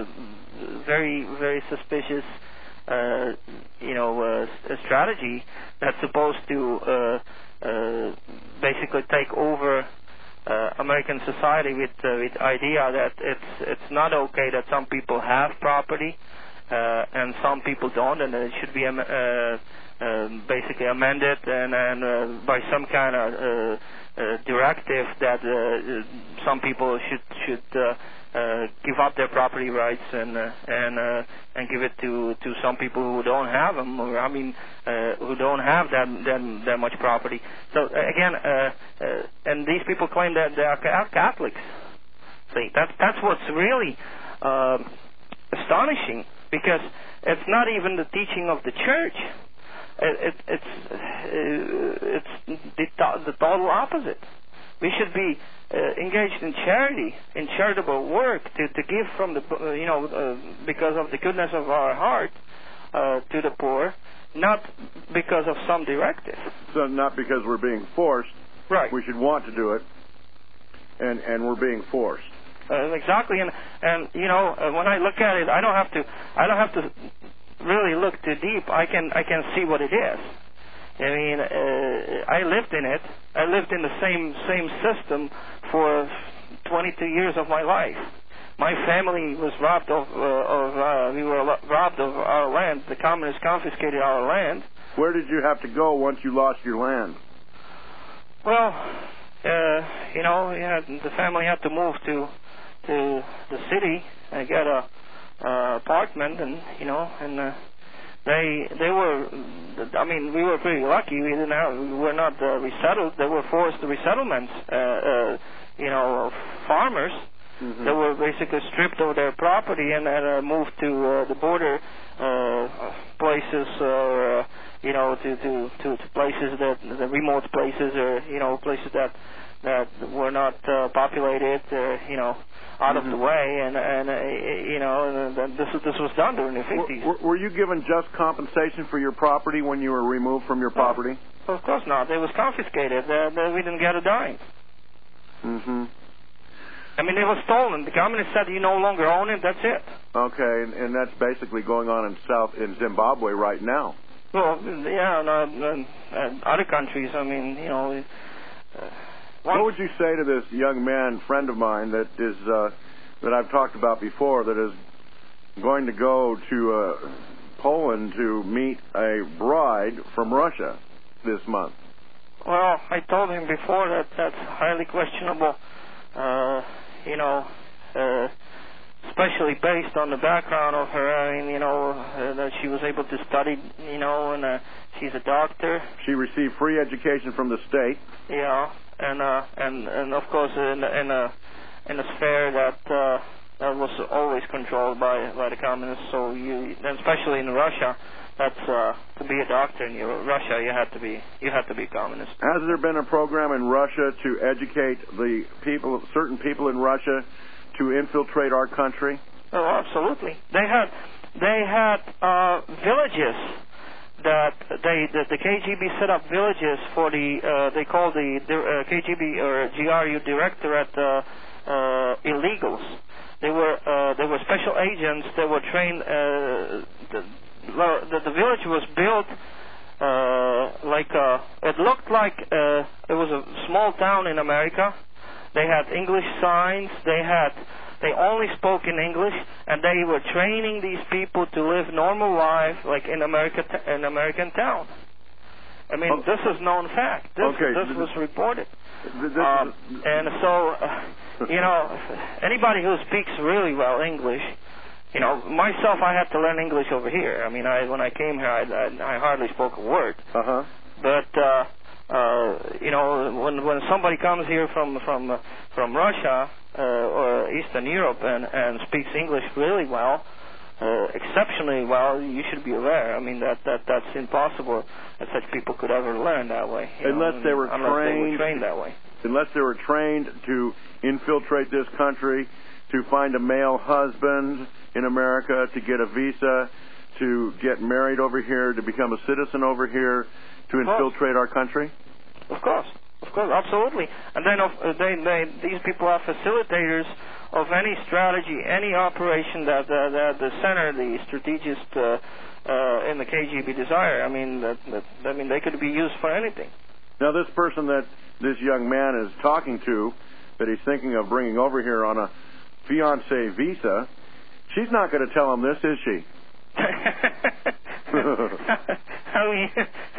uh, very very suspicious. Uh, you know, uh, a strategy that's supposed to uh, uh, basically take over uh, American society with uh, with idea that it's it's not okay that some people have property uh, and some people don't, and it should be um, uh, uh, basically amended and and uh, by some kind of uh, uh, directive that uh, some people should should. Uh, Uh, give up their property rights and uh, and uh, and give it to, to some people who don't have them, or I mean, uh, who don't have that that, that much property. So uh, again, uh, uh, and these people claim that they are Catholics. See, that's that's what's really uh, astonishing, because it's not even the teaching of the church. It, it, it's uh, it's the, the total opposite. We should be uh, engaged in charity, in charitable work, to, to give from the, uh, you know, uh, because of the goodness of our heart uh, to the poor, not because of some directive. So not because we're being forced. Right. We should want to do it, and and we're being forced. Uh, exactly, and and you know, uh, when I look at it, I don't have to, I don't have to really look too deep. I can I can see what it is. I mean, uh, I lived in it. I lived in the same same system for twenty-two years of my life. My family was robbed of, uh, of uh, we were robbed of our land. The communists confiscated our land. Where did you have to go once you lost your land? Well, uh, you know, yeah, the family had to move to to the city and get a uh, apartment, and you know, and. Uh, They they were, I mean, we were pretty lucky. We didn't have, we were not uh, resettled. They were forced resettlements. Uh, uh, you know, farmers mm-hmm. that were basically stripped of their property and, and uh, moved to uh, the border uh, places, or uh, you know, to, to, to, to places that the remote places, or you know, places that that were not uh, populated, or you know. Out mm-hmm. of the way, and and uh, you know, and this this was done during the fifties. Were, were you given just compensation for your property when you were removed from your property? No, of course not. It was confiscated. Uh, we didn't get a dime. Mm-hmm. I mean, it was stolen. The communists said you no longer own it. That's it. Okay, and, and that's basically going on in South in Zimbabwe right now. Well, yeah, and, uh, and other countries. I mean, you know. Uh, What would you say to this young man, friend of mine, that is uh, that I've talked about before, that is going to go to uh, Poland to meet a bride from Russia this month? well, I told him before that that's highly questionable, uh, you know, uh, especially based on the background of her. I mean, you know, uh, that she was able to study, you know, and uh, she's a doctor. She received free education from the state. Yeah, and uh, and and of course in in a in a sphere that uh, that was always controlled by by the communists. So you, and especially in Russia, that's uh, to be a doctor in Russia, you had to be you had to be communist. Has there been a program in Russia to educate the people, certain people in Russia, to infiltrate our country? Oh, absolutely. They had they had uh, villages that they the, the K G B set up villages for the uh, they call the, the uh, K G B or G R U Directorate uh, uh, illegals. They were uh, they were special agents. They were trained. Uh, the, the, the village was built uh, like uh, it looked like uh, it was a small town in America. They had English signs. They had they only spoke in English, and they were training these people to live normal life like in America in American town. I mean, oh. This is known fact. This, okay. this was reported. This um, is... And so, uh, you know, anybody who speaks really well English, you know, myself, I had to learn English over here. I mean, I when I came here, I, I, I hardly spoke a word. Uh-huh. But, uh, uh, you know, when when somebody comes here from from uh, from Russia uh, or Eastern Europe and, and speaks English really well, uh, exceptionally well, you should be aware. I mean, that, that that's impossible that such people could ever learn that way. Unless know, they were unless trained. They were trained that way. Unless they were trained to infiltrate this country, to find a male husband in America, to get a visa, to get married over here, to become a citizen over here, to infiltrate our country? Of course, of course, absolutely. And then uh, they, they, these people are facilitators of any strategy, any operation that, uh, that the center, the strategist uh, uh, in the K G B desire. I mean, that, that, I mean, they could be used for anything. Now, this person that this young man is talking to, that he's thinking of bringing over here on a fiancé visa, she's not going to tell him this, is she? I mean,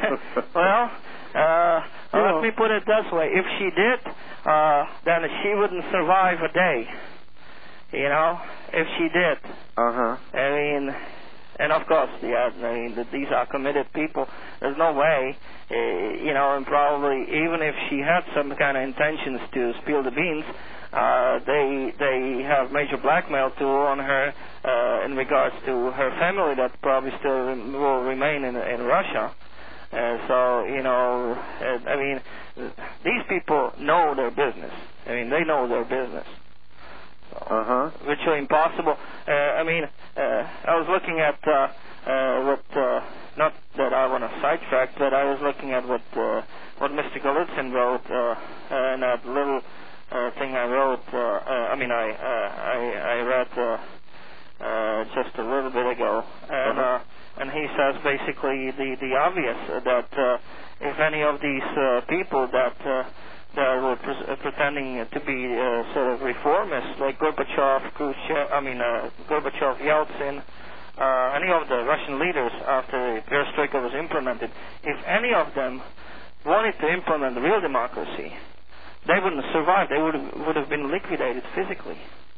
well, uh, well let me put it this way. If she did, uh, then she wouldn't survive a day. You know, if she did. Uh-huh. I mean, and of course, yeah, I mean, these are committed people. There's no way, uh, you know, and probably even if she had some kind of intentions to spill the beans, Uh, they they have major blackmail tool on her uh, in regards to her family that probably still will remain in in Russia. Uh, so you know, uh, I mean, these people know their business. I mean, they know their business. So, uh huh. Virtually impossible. Uh, I mean, uh, I was looking at uh, uh, what. Uh, not that I want to sidetrack, but I was looking at what uh, what Mister Golitsyn wrote uh, in that little. Uh, thing I wrote, uh, uh, I mean, I uh, I, I read uh, uh, just a little bit ago, and uh-huh. uh, and he says basically the the obvious uh, that uh, if any of these uh, people that uh, that were pre- uh, pretending to be uh, sort of reformists, like Gorbachev, Khrushchev, I mean uh, Gorbachev, Yeltsin, uh, any of the Russian leaders after Perestroika was implemented, if any of them wanted to implement real democracy, they wouldn't have survived. They would have, would have been liquidated physically.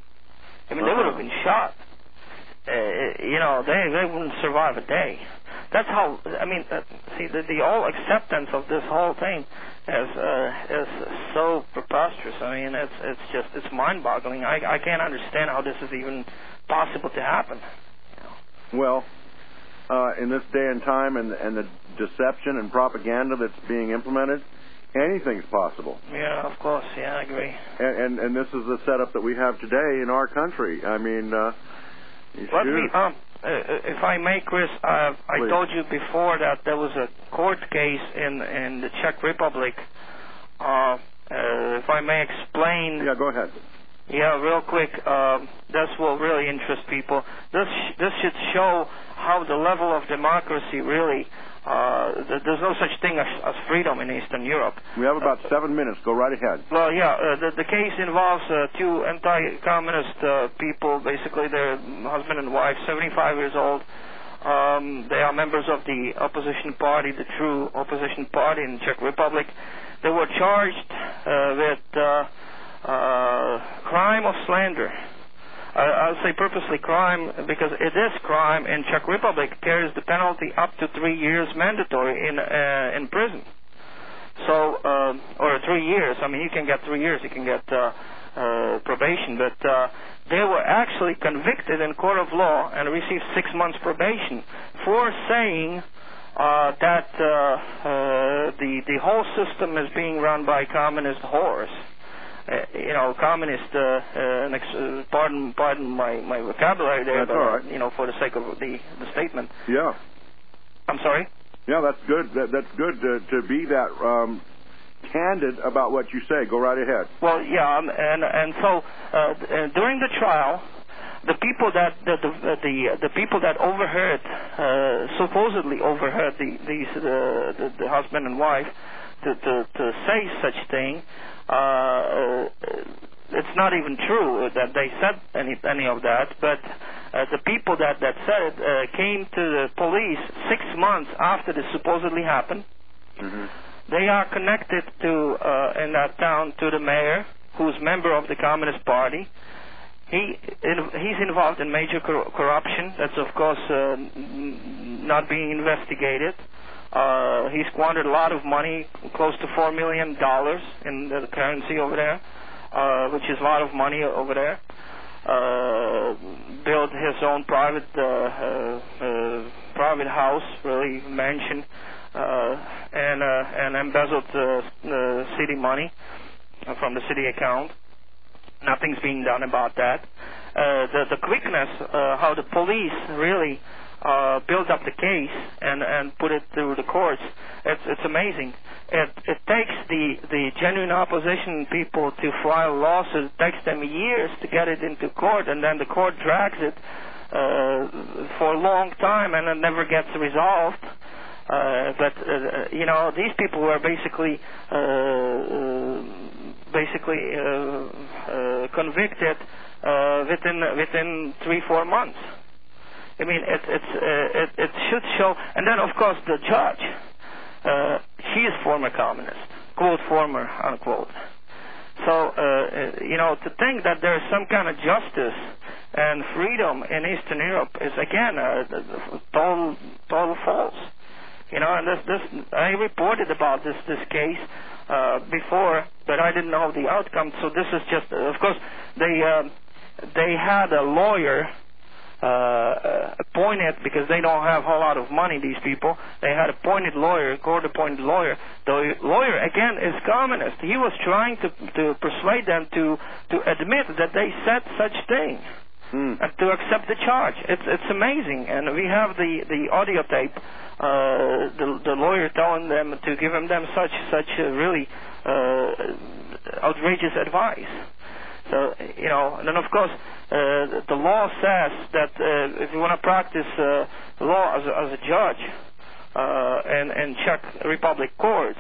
I mean, they would have been shot. Uh, you know, they they wouldn't survive a day. That's how. I mean, uh, see, the, the all acceptance of this whole thing is uh, is so preposterous. I mean, it's it's just it's mind-boggling. I I can't understand how this is even possible to happen. You know? Well, uh, in this day and time, and and the deception and propaganda that's being implemented, anything's possible. Yeah, of course. Yeah, I agree. And, and and this is the setup that we have today in our country. I mean, uh, let me. Um, uh, if I may, Chris, uh, I told you before that there was a court case in in the Czech Republic. Uh, uh, if I may explain. Yeah, go ahead. Yeah, real quick. Uh, this will really interest people. This sh- this should show how the level of democracy really. Uh, there's no such thing as, as freedom in Eastern Europe. We have about uh, seven minutes. Go right ahead. Well, yeah, uh, the, the case involves uh, two anti-communist uh, people. Basically, they're husband and wife, seventy-five years old. Um, they are members of the opposition party, the true opposition party in the Czech Republic. They were charged uh, with uh, uh, crime of slander. I, I'll say purposely crime because it is crime in Czech Republic. Carries the penalty up to three years mandatory in uh, in prison. So, uh, or three years. I mean, you can get three years. You can get uh, uh, probation, but uh, they were actually convicted in court of law and received six months probation for saying uh, that uh, uh, the the whole system is being run by communist whores. Uh, you know, communist. Uh, uh, next, uh, pardon, pardon my, my vocabulary there, that's but all right. you know, for the sake of the the statement. Yeah. I'm sorry. Yeah, that's good. That, that's good to, to be that um, candid about what you say. Go right ahead. Well, yeah, um, and and so uh, during the trial, the people that the the the, the people that overheard, uh, supposedly overheard the these uh, the, the husband and wife to to, to say such thing. Uh, it's not even true that they said any any of that, but uh, the people that that said it uh, came to the police six months after this supposedly happened. Mm-hmm. They are connected to uh, in that town to the mayor, who's member of the Communist Party. He in, he's involved in major cor- corruption. That's of course uh, n- not being investigated. Uh, he squandered a lot of money, close to four million dollars in the currency over there, uh, which is a lot of money over there. Uh, built his own private uh, uh, uh, private house, really mansion, uh, and uh, and embezzled uh, uh, city money from the city account. Nothing's being done about that. Uh, the the quickness, uh, how the police really. Uh, build up the case and, and put it through the courts. It's it's amazing. It it takes the, the genuine opposition people to file lawsuits. It takes them years to get it into court, and then the court drags it uh, for a long time, and it never gets resolved. Uh, but uh, you know, these people were basically uh, uh, basically uh, uh, convicted uh, within within three four months. I mean, it, it's, uh, it, it should show, and then of course the judge, uh, she is former communist, quote former, unquote. So, uh, you know, to think that there is some kind of justice and freedom in Eastern Europe is again uh, total, total false. You know, and this, this, I reported about this this case uh, before, but I didn't know the outcome. So this is just, uh, of course, they uh, they had a lawyer. Uh, appointed because they don't have a whole lot of money, these people. They had appointed lawyer, court-appointed lawyer. The lawyer, again, is communist. He was trying to to persuade them to, to admit that they said such thing hmm. and to accept the charge. It's it's amazing. And we have the, the audio tape, uh, the, the lawyer telling them to give them such, such uh, really uh, outrageous advice. So, you know, and then of course, uh, the law says that uh, if you want to practice uh, law as a, as a judge uh, in, in Czech Republic courts,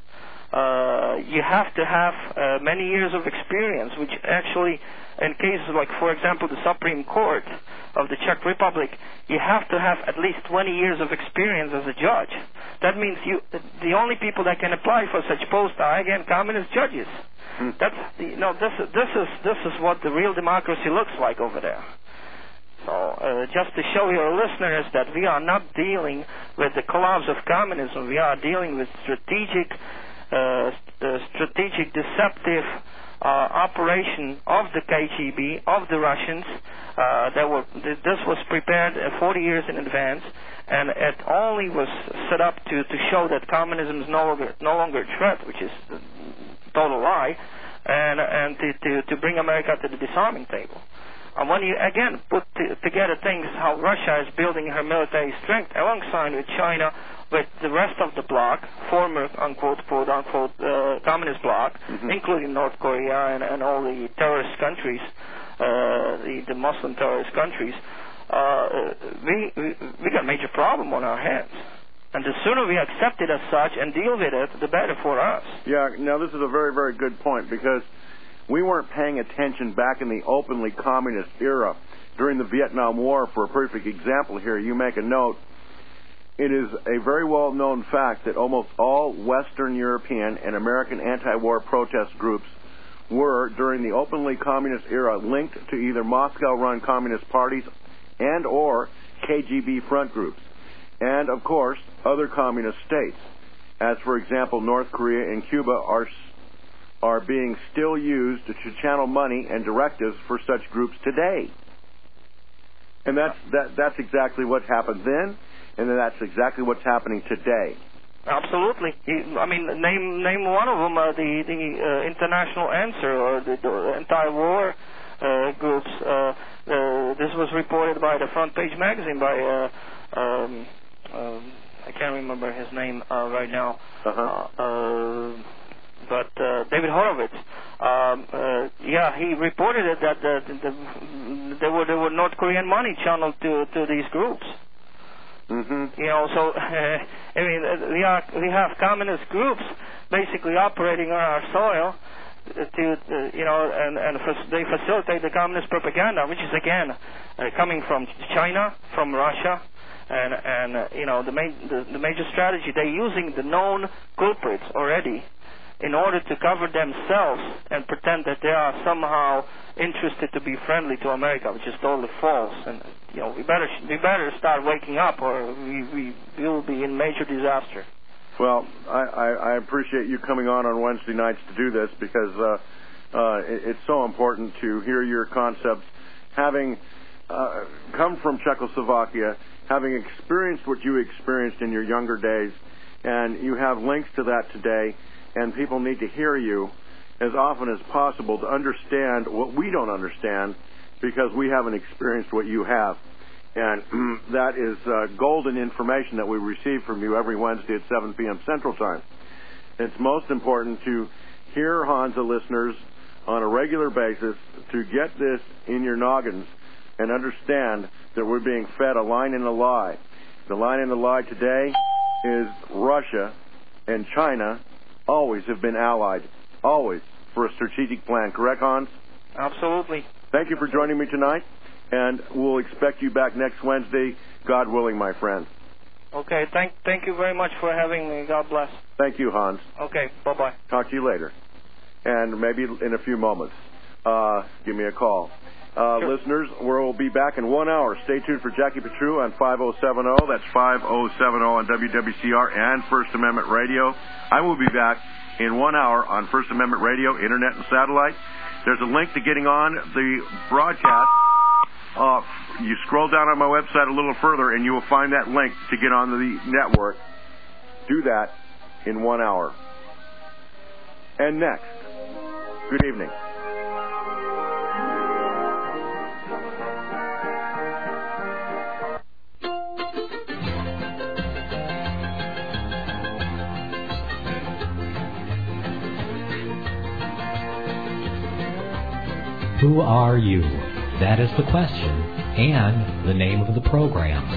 uh, you have to have uh, many years of experience, which actually, in cases like, for example, the Supreme Court of the Czech Republic, you have to have at least twenty years of experience as a judge. That means you, the only people that can apply for such posts are, again, communist judges. Hmm. That's the, no. This is this is this is what the real democracy looks like over there. So uh, just to show your listeners that we are not dealing with the collapse of communism, we are dealing with strategic, uh, uh, strategic, deceptive uh, operation of the K G B, of the Russians. Uh, that were this was prepared uh, forty years in advance, and it only was set up to to show that communism is no longer no longer a threat, which is a total lie, and and to, to, to bring America to the disarming table. And when you again put t- together things how Russia is building her military strength alongside with China, with the rest of the bloc, former unquote quote unquote uh, communist bloc, mm-hmm. including North Korea and, and all the terrorist countries, uh, the, the Muslim terrorist countries, uh, we, we we got a major problem on our hands. And the sooner we accept it as such and deal with it, the better for us. Yeah, now this is a very, very good point, because we weren't paying attention back in the openly communist era during the Vietnam War, for a perfect example here, you make a note. It is a very well-known fact that almost all Western European and American anti-war protest groups were, during the openly communist era, linked to either Moscow-run communist parties and or K G B front groups, and, of course, other communist states, as, for example, North Korea and Cuba are are being still used to channel money and directives for such groups today. And that's that, that's exactly what happened then, and that's exactly what's happening today. Absolutely. I mean, name name one of them, uh, the the uh, International Answer, or the, the anti-war uh, groups. Uh, uh, this was reported by the Front Page magazine by uh, um, um, I can't remember his name uh, right now. Uh-huh. Uh, uh, but uh, David Horowitz. Um, uh, yeah, he reported it that the, the, the, there were there were North Korean money channeled to to these groups. Mm-hmm. You know, so uh, I mean, uh, we are we have communist groups basically operating on our soil to uh, you know, and and f- they facilitate the communist propaganda, which is again uh, coming from China, from Russia, and and uh, you know the main the, the major strategy, they're using the known culprits already in order to cover themselves and pretend that they are somehow interested to be friendly to America, which is totally false. And you know, we better we better start waking up, or we we will be in major disaster. Well, I, I, I appreciate you coming on on Wednesday nights to do this, because uh, uh, it, it's so important to hear your concepts. Having uh, come from Czechoslovakia, having experienced what you experienced in your younger days, and you have links to that today. And people need to hear you as often as possible to understand what we don't understand, because we haven't experienced what you have. And that is uh, golden information that we receive from you every Wednesday at seven p.m. Central Time. It's most important to hear Hansa listeners on a regular basis, to get this in your noggins and understand that we're being fed a line and a lie. The line and the lie today is Russia and China always have been allied, always, for a strategic plan. Correct, Hans? Absolutely. Thank you for joining me tonight, and we'll expect you back next Wednesday, God willing, my friend. Okay, thank thank you very much for having me. God bless. Thank you, Hans. Okay, bye-bye. Talk to you later. And maybe in a few moments, uh, give me a call. Uh, sure. Listeners, we'll be back in one hour. Stay tuned for Jackie Petru on five oh seven oh. That's five oh seven oh on W W C R and First Amendment Radio. I will be back in one hour on First Amendment Radio, Internet, and Satellite. There's a link to getting on the broadcast. Uh, you scroll down on my website a little further, and you will find that link to get on the network. Do that in one hour. And next, good evening. Who are you? That is the question, and the name of the program.